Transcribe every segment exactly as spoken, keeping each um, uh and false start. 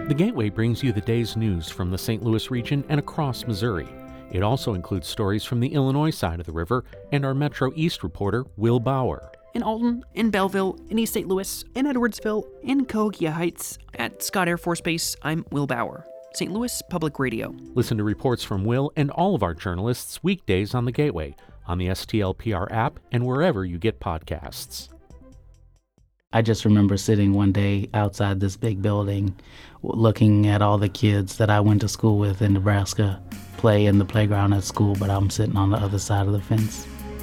The Gateway brings you the day's news from the Saint Louis region and across Missouri. It also includes stories from the Illinois side of the river and our Metro East reporter, Will Bauer. In Alton, in Belleville, in East Saint Louis, in Edwardsville, in Cahokia Heights, at Scott Air Force Base, I'm Will Bauer, Saint Louis Public Radio. Listen to reports from Will and all of our journalists weekdays on the Gateway, on the S T L P R app, and wherever you get podcasts. I just remember sitting one day outside this big building, looking at all the kids that I went to school with in Nebraska play in the playground at school, but I'm sitting on the other side of the fence.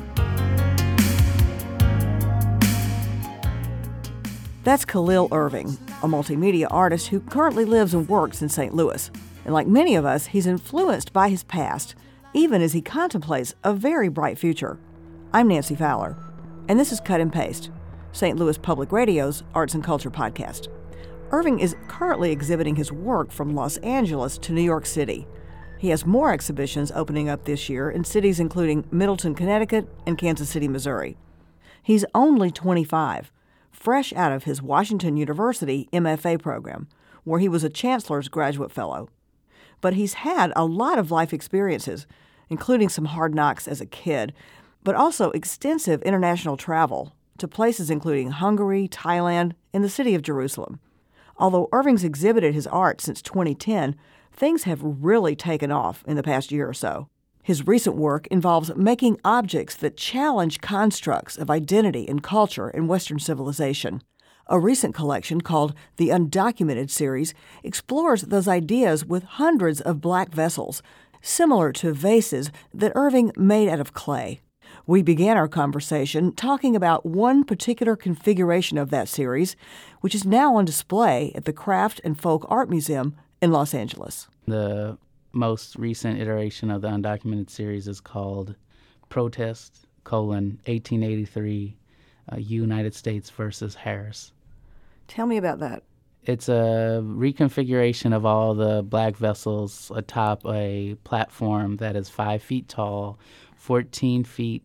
That's Khalil Irving, a multimedia artist who currently lives and works in Saint Louis. And like many of us, he's influenced by his past, even as he contemplates a very bright future. I'm Nancy Fowler, and this is Cut and Paste, Saint Louis Public Radio's Arts and Culture podcast. Irving is currently exhibiting his work from Los Angeles to New York City. He has more exhibitions opening up this year in cities including Middleton, Connecticut, and Kansas City, Missouri. He's only twenty-five, fresh out of his Washington University M F A program, where he was a Chancellor's Graduate Fellow. But he's had a lot of life experiences, including some hard knocks as a kid, but also extensive international travel to places including Hungary, Thailand, and the city of Jerusalem. Although Irving's exhibited his art since twenty ten, things have really taken off in the past year or so. His recent work involves making objects that challenge constructs of identity and culture in Western civilization. A recent collection called the Undocumented Series explores those ideas with hundreds of black vessels, similar to vases that Irving made out of clay. We began our conversation talking about one particular configuration of that series, which is now on display at the Craft and Folk Art Museum in Los Angeles. The most recent iteration of the Undocumented Series is called Protest, colon, eighteen eighty-three, uh, United States versus Harris. Tell me about that. It's a reconfiguration of all the black vessels atop a platform that is five feet tall, fourteen feet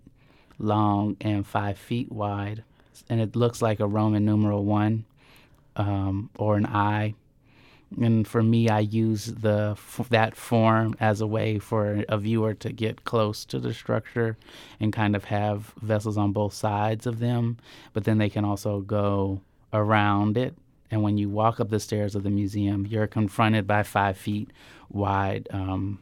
long, and five feet wide. And it looks like a Roman numeral one um, or an I. And for me, I use the that form as a way for a viewer to get close to the structure and kind of have vessels on both sides of them, but then they can also go around it. And when you walk up the stairs of the museum, you're confronted by five feet wide um,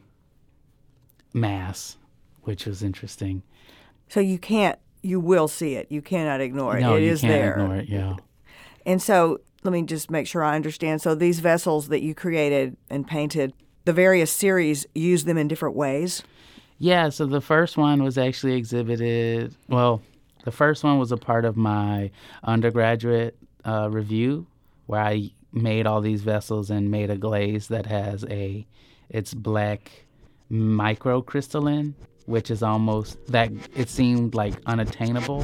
mass, which was interesting. So you can't, you will see it. You cannot ignore it. No, it you is can't there. ignore it, yeah. And so let me just make sure I understand. So these vessels that you created and painted, the various series use them in different ways? Yeah, so the first one was actually exhibited, well, the first one was a part of my undergraduate uh, review where I made all these vessels and made a glaze that has a, it's black microcrystalline, which is almost, that it seemed like unattainable.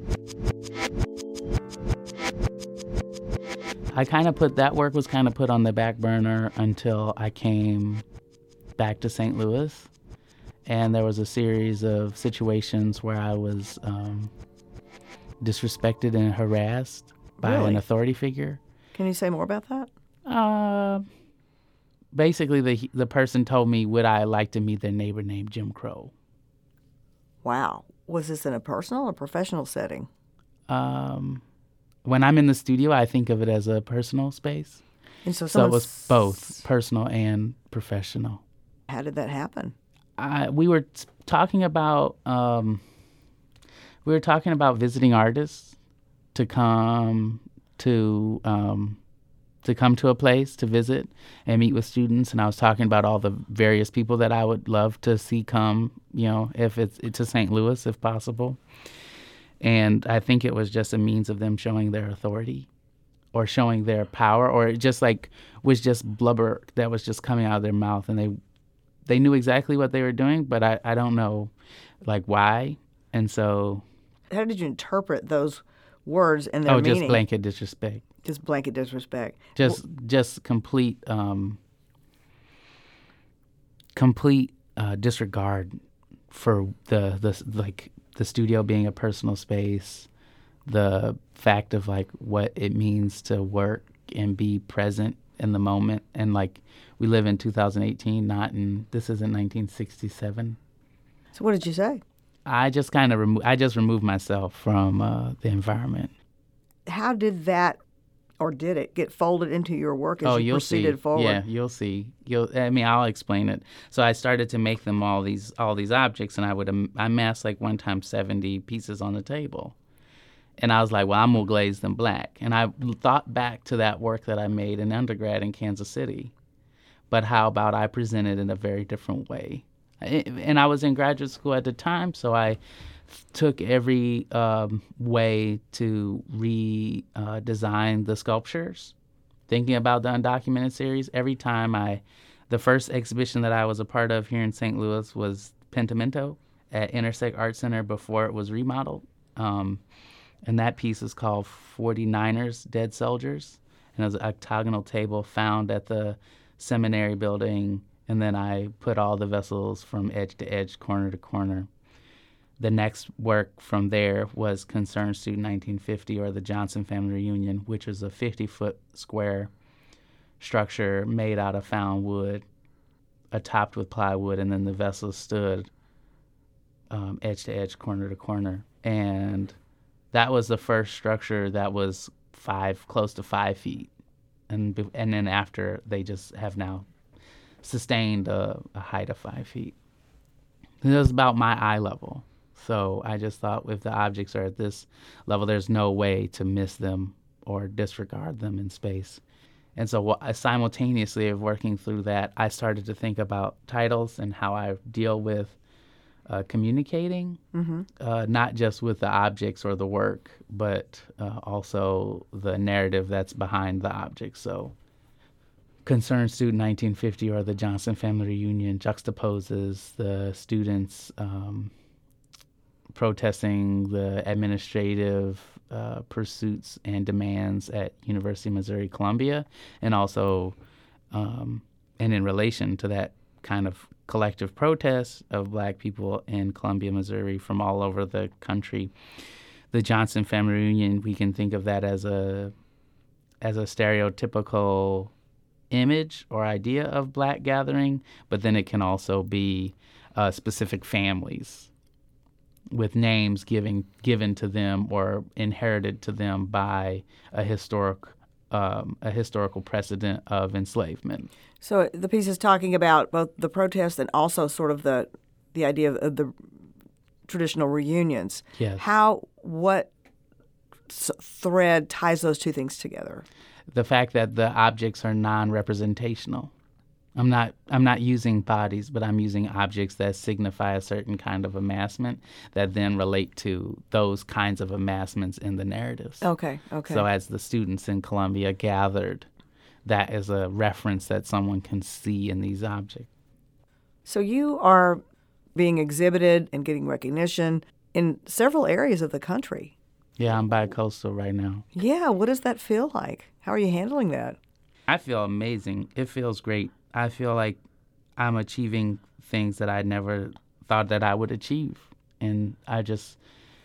I kind of put, that work was kind of put on the back burner until I came back to Saint Louis. And there was a series of situations where I was um, disrespected and harassed by Really? an authority figure. Can you say more about that? Uh, basically, the the person told me, would I like to meet their neighbor named Jim Crow? Wow. Was this in a personal or professional setting? Um, when I'm in the studio, I think of it as a personal space. And so, So it was someone's- both personal and professional. How did that happen? I, we were t- talking about um, we were talking about visiting artists to come to um, to come to a place to visit and meet with students, and I was talking about all the various people that I would love to see come, you know, if it's, it's to Saint Louis if possible. And I think it was just a means of them showing their authority or showing their power, or it just like was just blubber that was just coming out of their mouth, and they they knew exactly what they were doing, but I, I don't know like why. And so How did you interpret those words and their oh meaning? just blanket disrespect. Just blanket disrespect. Just just complete um, complete uh, disregard for the the like the studio being a personal space, the fact of like what it means to work and be present in the moment. And like, we live in two thousand eighteen, not in, this isn't nineteen sixty-seven. So what did you say? I just kind of, remo- I just removed myself from uh, the environment. How did that, or did it, get folded into your work as oh, you you'll proceeded see. forward? Yeah, you'll see. You'll. I mean, I'll explain it. So I started to make them all these all these objects, and I would am- I amassed like one time seventy pieces on the table, and I was like, well, I'm gonna glaze them black. And I thought back to that work that I made in undergrad in Kansas City, but how about I present it in a very different way? And I was in graduate school at the time, so I took every um, way to redesign uh, the sculptures, thinking about the undocumented series. Every time I, the first exhibition that I was a part of here in Saint Louis was Pentimento at Intersect Art Center before it was remodeled. Um, and that piece is called forty-niners, Dead Soldiers. And it was an octagonal table found at the seminary building. And then I put all the vessels from edge to edge, corner to corner. The next work from there was Concerned Student nineteen fifty, or the Johnson Family Reunion, which was a fifty-foot square structure made out of found wood, uh, topped with plywood, and then the vessels stood um, edge to edge, corner to corner. And that was the first structure that was five, close to five feet. And, and then after, they just have now sustained a, a height of five feet. And it was about my eye level. So I just thought if the objects are at this level, there's no way to miss them or disregard them in space. And so uh, simultaneously of working through that, I started to think about titles and how I deal with uh, communicating, mm-hmm. uh, not just with the objects or the work, but uh, also the narrative that's behind the objects. So Concerned Student nineteen fifty, or the Johnson Family Reunion, juxtaposes the students um, protesting the administrative uh, pursuits and demands at University of Missouri Columbia, and also, um, and in relation to that kind of collective protest of Black people in Columbia, Missouri, from all over the country. The Johnson Family Reunion, we can think of that as a as a stereotypical image or idea of Black gathering, but then it can also be uh, specific families with names giving given to them or inherited to them by a historic um, a historical precedent of enslavement. So the piece is talking about both the protest and also sort of the the idea of, of the traditional reunions. Yes. How what s- thread ties those two things together? The fact that the objects are non-representational. I'm not I'm not using bodies, but I'm using objects that signify a certain kind of amassment that then relate to those kinds of amassments in the narratives. Okay, okay. So as the students in Columbia gathered, that is a reference that someone can see in these objects. So you are being exhibited and getting recognition in several areas of the country. Yeah, I'm bi-coastal right now. Yeah, what does that feel like? How are you handling that? I feel amazing. It feels great. I feel like I'm achieving things that I never thought that I would achieve. And I just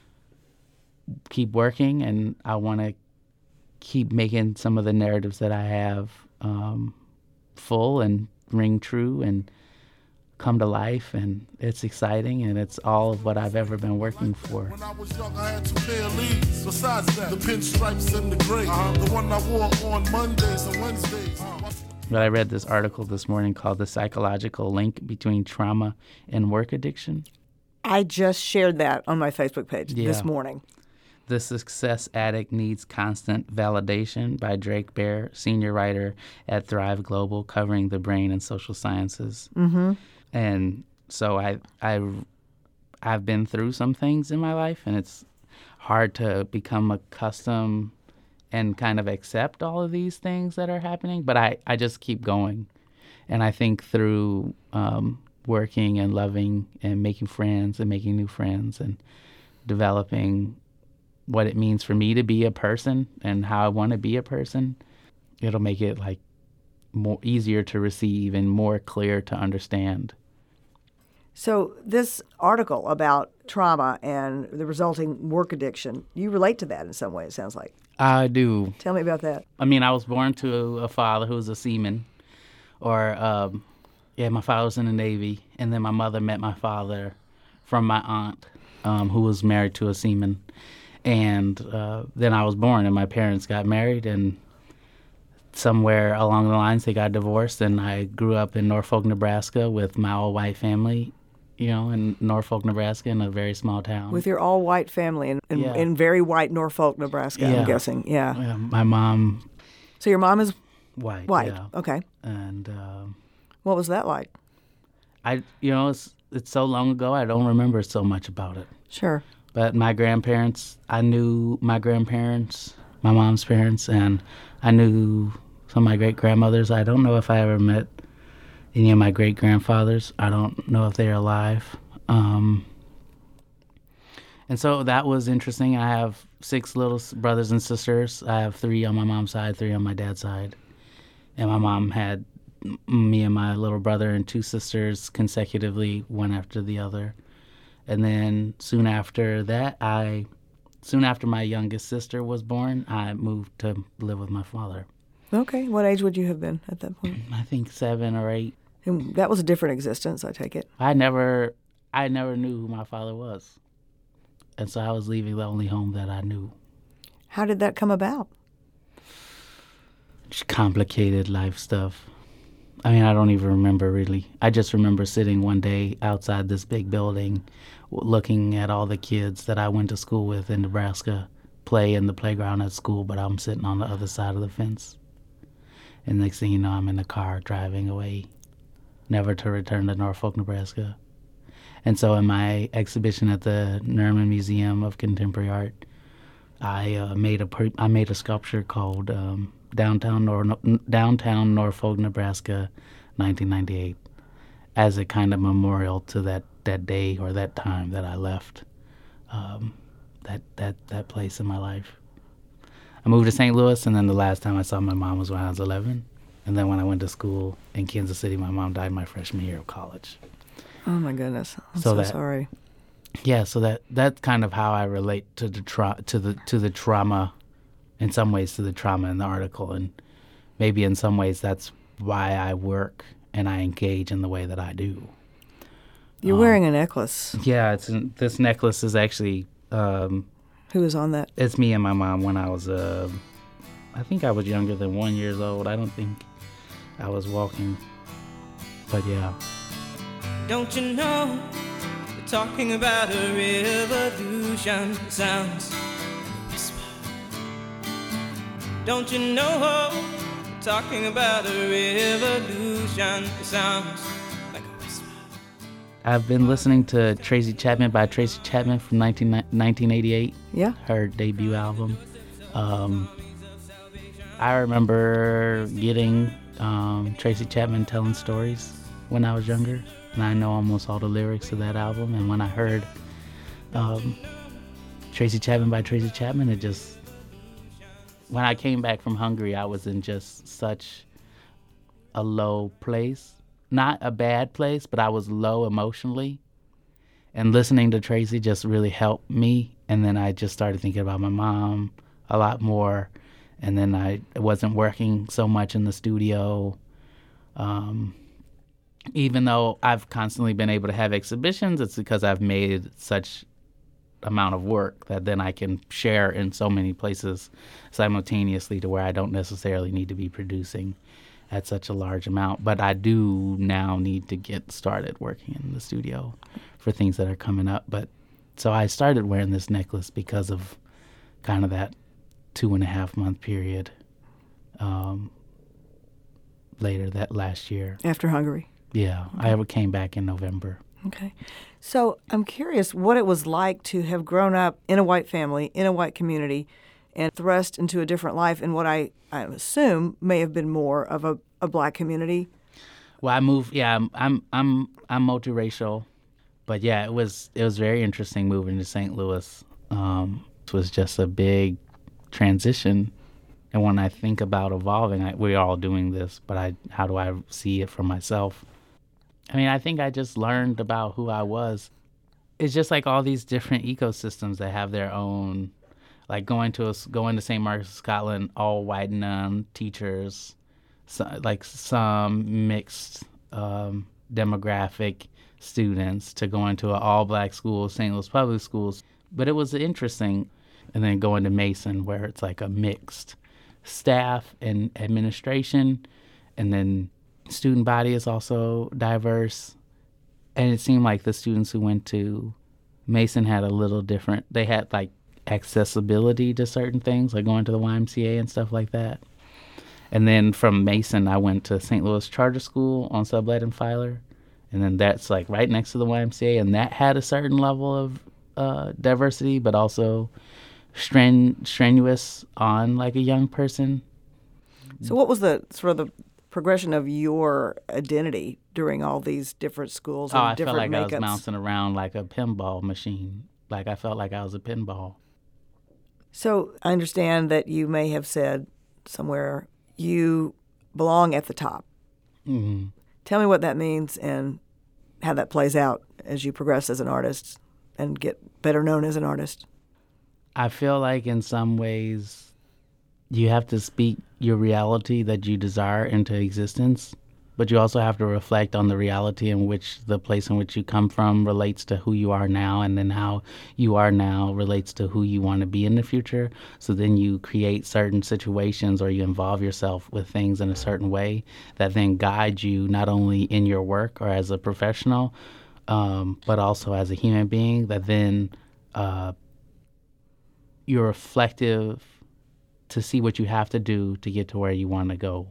keep working, and I want to keep making some of the narratives that I have um, full and ring true and come to life, and it's exciting, and it's all of what I've ever been working for. When I was young, I had two pair of leads. Besides that, the pinstripes and the gray, uh-huh. the one I wore on Mondays and Wednesdays. Uh-huh. But I read this article this morning called The Psychological Link Between Trauma and Work Addiction. I just shared that on my Facebook page Yeah. this morning. The Success Addict Needs Constant Validation by Drake Bear, senior writer at Thrive Global, covering the brain and social sciences. Mm-hmm. And so I, I, I've been through some things in my life, and it's hard to become accustomed and kind of accept all of these things that are happening. But I, I just keep going. And I think through um, working and loving and making friends and making new friends and developing what it means for me to be a person and how I want to be a person, it'll make it like more easier to receive and more clear to understand. So this article about trauma and the resulting work addiction, you relate to that in some way, it sounds like. I do. Tell me about that. I mean, I was born to a father who was a seaman, or, um, yeah, my father was in the Navy, and then my mother met my father from my aunt, um, who was married to a seaman. And uh, then I was born, and my parents got married, and somewhere along the lines they got divorced, and I grew up in Norfolk, Nebraska with my all-white family, you know, in Norfolk, Nebraska, in a very small town. With your all-white family in, in, Yeah. in very white Norfolk, Nebraska, Yeah. I'm guessing. Yeah. Yeah, my mom, So your mom is white. white. Yeah. Okay. And um, What was that like? I, you know, it's it's so long ago, I don't remember so much about it. Sure. But my grandparents, I knew my grandparents, my mom's parents, and I knew some of my great-grandmothers. I don't know if I ever met any of my great-grandfathers. I don't know if they're alive. Um, and so that was interesting. I have six little s- brothers and sisters. I have three on my mom's side, three on my dad's side. And my mom had m- me and my little brother and two sisters consecutively, one after the other. And then soon after that, I, soon after my youngest sister was born, I moved to live with my father. Okay. What age would you have been at that point? I think seven or eight. And that was a different existence, I take it. I never, I never knew who my father was, and so I was leaving the only home that I knew. How did that come about? Just complicated life stuff. I mean, I don't even remember really. I just remember sitting one day outside this big building, w- looking at all the kids that I went to school with in Nebraska play in the playground at school, but I'm sitting on the other side of the fence. And next thing you know, I'm in the car driving away, never to return to Norfolk, Nebraska. And so in my exhibition at the Nerman Museum of Contemporary Art, I uh, made a per- I made a sculpture called um, Downtown Nor- Downtown Norfolk, Nebraska, nineteen ninety-eight, as a kind of memorial to that, that day or that time that I left um, that that that place in my life. I moved to Saint Louis, and then the last time I saw my mom was when I was eleven, and then when I went to school in Kansas City, my mom died my freshman year of college. Oh, my goodness. I'm So so, that- sorry. Yeah, so that that's kind of how I relate to the tra- to the to the trauma, in some ways to the trauma in the article, and maybe in some ways that's why I work and I engage in the way that I do. You're Um, wearing a necklace. Yeah, it's this necklace is actually um, Who is on that? it's me and my mom when I was uh, I think I was younger than one years old. I don't think I was walking, but yeah. Don't you know, they're talking about a revolution. It sounds like a whisper. Don't you know, they're talking about a revolution. It sounds like a whisper. I've been listening to Tracy Chapman by Tracy Chapman from nineteen, nineteen eighty-eight, Yeah. her debut album. Um, I remember getting um, Tracy Chapman telling stories when I was younger, and I know almost all the lyrics to that album. And when I heard um, Tracy Chapman by Tracy Chapman, it just, when I came back from Hungary, I was in just such a low place. Not a bad place, but I was low emotionally. And listening to Tracy just really helped me. And then I just started thinking about my mom a lot more. And then I wasn't working so much in the studio. Um, even though I've constantly been able to have exhibitions, it's because I've made such amount of work that then I can share in so many places simultaneously to where I don't necessarily need to be producing at such a large amount. But I do now need to get started working in the studio for things that are coming up. But so I started wearing this necklace because of kind of that two and a half month period um, later that last year. After Hungary. Yeah, I ever came back in November. Okay. So I'm curious what it was like to have grown up in a white family, in a white community, and thrust into a different life in what I, I assume may have been more of a, a black community. Well, I moved. Yeah, I'm I'm I'm I'm multiracial, but yeah, it was it was very interesting moving to Saint Louis. Um, it was just a big transition, and when I think about evolving, I, we're all doing this, but I how do I see it for myself? I mean, I think I just learned about who I was. It's just like all these different ecosystems that have their own, like going to a, going to Saint Margaret's of Scotland, all white nun teachers, so, like some mixed um, demographic students, to going to an all-black school, Saint Louis Public Schools. But it was interesting. And then going to Mason, where it's like a mixed staff and administration, and then student body is also diverse. And it seemed like the students who went to Mason had a little different, they had like accessibility to certain things, like going to the Y M C A and stuff like that. And then from Mason, I went to Saint Louis Charter School on Sublette and Filer. And then that's like right next to the Y M C A, and that had a certain level of uh, diversity, but also stren- strenuous on like a young person. So what was the sort of the progression of your identity during all these different schools? Oh, and I different felt like makeups? I was bouncing around like a pinball machine. Like I felt like I was a pinball. So I understand that you may have said somewhere you belong at the top. Mm-hmm. Tell me what that means and how that plays out as you progress as an artist and get better known as an artist. I feel like in some ways you have to speak your reality that you desire into existence, but you also have to reflect on the reality in which the place in which you come from relates to who you are now, and then how you are now relates to who you want to be in the future. So then you create certain situations, or you involve yourself with things in a certain way that then guide you not only in your work or as a professional, um, but also as a human being, that then uh, you're reflective to see what you have to do to get to where you want to go.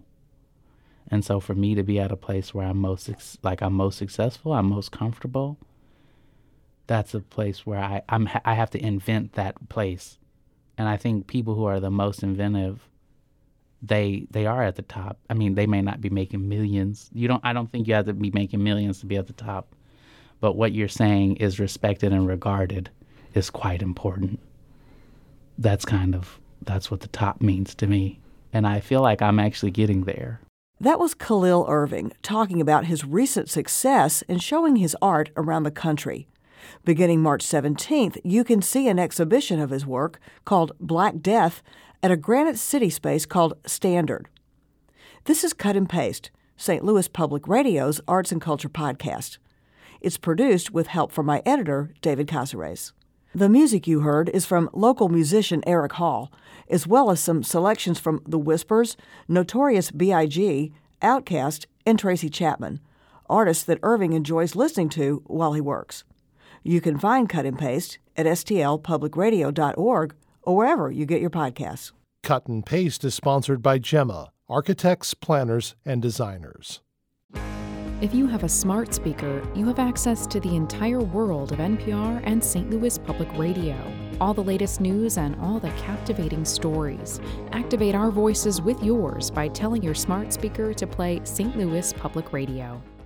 And so for me to be at a place where I'm most, like I'm most successful, I'm most comfortable, that's a place where I, I'm, I have to invent that place. And I think people who are the most inventive, they they are at the top. I mean, they may not be making millions. You don't. I don't think you have to be making millions to be at the top. But what you're saying is respected and regarded is quite important. That's kind of, that's what the top means to me. And I feel like I'm actually getting there. That was Khalil Irving talking about his recent success in showing his art around the country. Beginning March seventeenth, you can see an exhibition of his work called Black Death at a Granite City space called Standard. This is Cut and Paste, Saint Louis Public Radio's arts and culture podcast. It's produced with help from my editor, David Casares. The music you heard is from local musician Eric Hall, as well as some selections from The Whispers, Notorious B I G, Outkast, and Tracy Chapman, artists that Irving enjoys listening to while he works. You can find Cut and Paste at S T L public radio dot org or wherever you get your podcasts. Cut and Paste is sponsored by Gemma, architects, planners, and designers. If you have a smart speaker, you have access to the entire world of N P R and Saint Louis Public Radio. All the latest news and all the captivating stories. Activate our voices with yours by telling your smart speaker to play Saint Louis Public Radio.